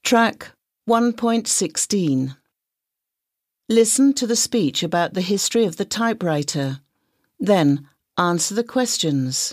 Track 1.16. Listen to the speech about the history of the typewriter. Then answer the questions.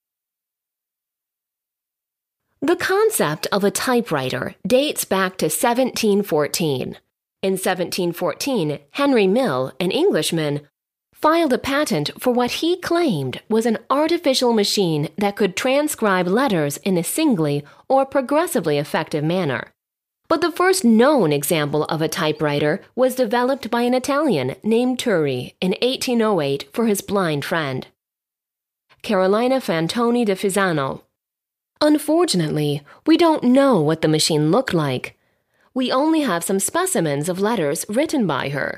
The concept of a typewriter dates back to 1714. In 1714, Henry Mill, an Englishman, filed a patent for what he claimed was an artificial machine that could transcribe letters in a singly or progressively effective manner. But the first known example of a typewriter was developed by an Italian named Turri in 1808 for his blind friend, Carolina Fantoni de Fisano. Unfortunately, we don't know what the machine looked like. We only have some specimens of letters written by her.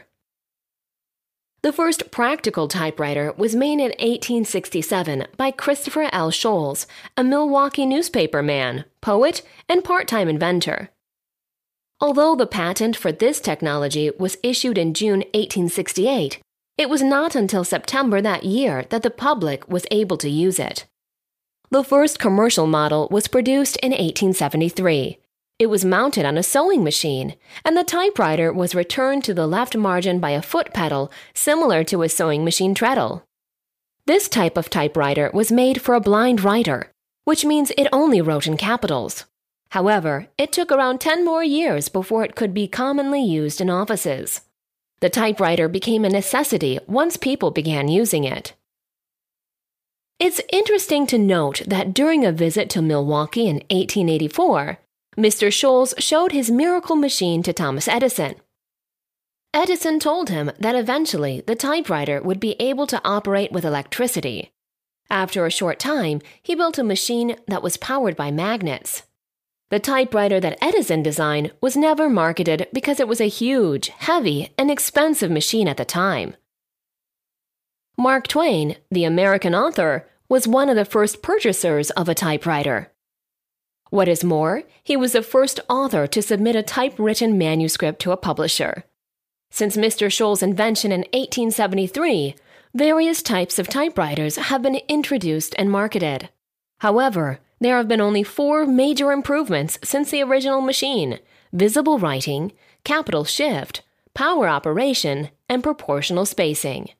The first practical typewriter was made in 1867 by Christopher L. Sholes, a Milwaukee newspaper man, poet, and part-time inventor. Although the patent for this technology was issued in June 1868, it was not until September that year that the public was able to use it. The first commercial model was produced in 1873. It was mounted on a sewing machine, and the typewriter was returned to the left margin by a foot pedal similar to a sewing machine treadle. This type of typewriter was made for a blind writer, which means it only wrote in capitals. However, it took around 10 more years before it could be commonly used in offices. The typewriter became a necessity once people began using it. It's interesting to note that during a visit to Milwaukee in 1884, Mr. Sholes showed his miracle machine to Thomas Edison. Edison told him that eventually the typewriter would be able to operate with electricity. After a short time, he built a machine that was powered by magnets. The typewriter that Edison designed was never marketed because it was a huge, heavy, and expensive machine at the time. Mark Twain, the American author, was one of the first purchasers of a typewriter. What is more, he was the first author to submit a typewritten manuscript to a publisher. Since Mr. Sholes' invention in 1873, various types of typewriters have been introduced and marketed. However, there have been only 4 major improvements since the original machine: visible writing, capital shift, power operation, and proportional spacing.